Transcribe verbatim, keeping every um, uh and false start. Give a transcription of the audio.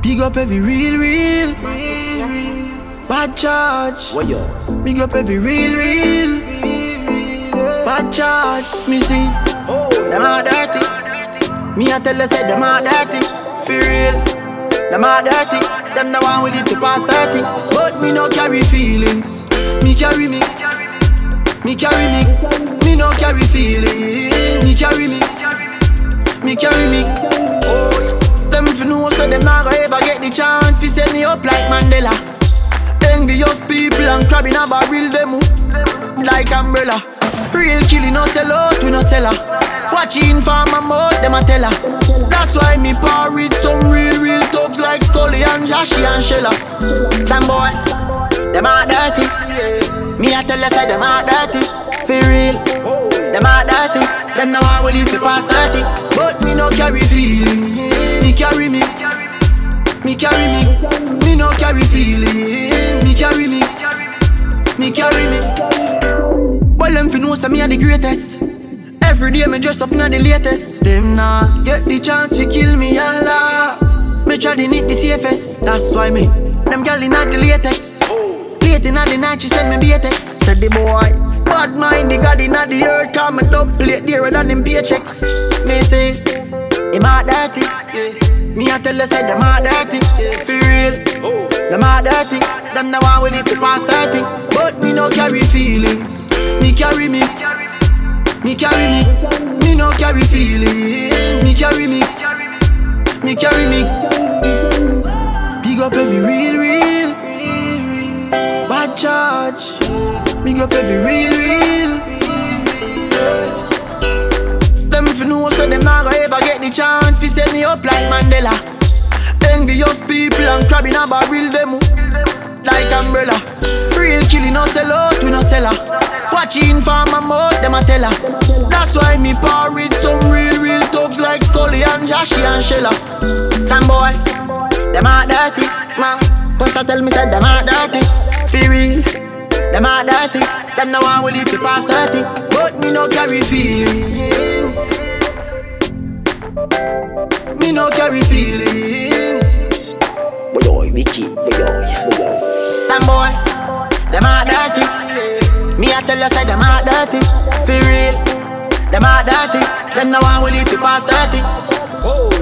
Big up every real, real, bad charge. What yo? Big up every real, real, bad charge. Me see, Oh, them all dirty. Me a tell you say them all dirty. For real, them all dirty. Them the one with it to pass thirty. But me no carry feelings. Me carry me. Me carry me. Me no carry feelings. Me carry me. Me carry me. Oh, them fi know so them not gonna ever get the chance fi set me up like Mandela. Envious people and crab in a barrel them up like umbrella. Real killing no sell out, we no sell her. Watching for my mouth, them a tell her. That's why me par with some real, real thugs like Scully and Joshy and Shella. Some boy, them a dirty. Me a tell you say them a dirty. For real, them a dirty. Them no one will live to pass thirty. But me no carry feelings. Me carry me. Me carry me. Me no carry feelings. Me carry me. Me carry me. Well, them fi know say me a the greatest. Every day me dress up na the latest. Them nah get the chance to kill me, Allah. Me try to need the safest. That's why me them gyal inna the latex. Late inna the night she send me B T X. Said the boy bad mind the God inna the earth. Cause me double plate dearer than them paychecks. Me say him a dirty. Yeah. Me a tell you say them a dirty. Yeah. For real, oh. Them a dirty. Them the one will live to pass thirty. But me no carry feelings. Me carry me. Me carry me, me no carry feelings. Me carry me, me carry me. Big up every real, real, bad charge. Big up every real, real. Them fi know so them not gonna ever get the chance fi set me up like Mandela. Envious people and crab in a barrel them up like umbrella. Real killing no sell out, we no sell her. Watching for my mouth, them a tell her. That's why me par with some real, real thugs like Scully and Joshy and Shella. Some boy, them a dirty, man. Cause I tell me say them a dirty. For real, them a dirty. Them no one will live to pass thirty. But me no carry feelings. Me no carry feelings. boy, Vicky, boy. Some boy, them a dirty. Me a tell you say them a dirty. For real, them a dirty. Them no one will live to pass thirty. Oh.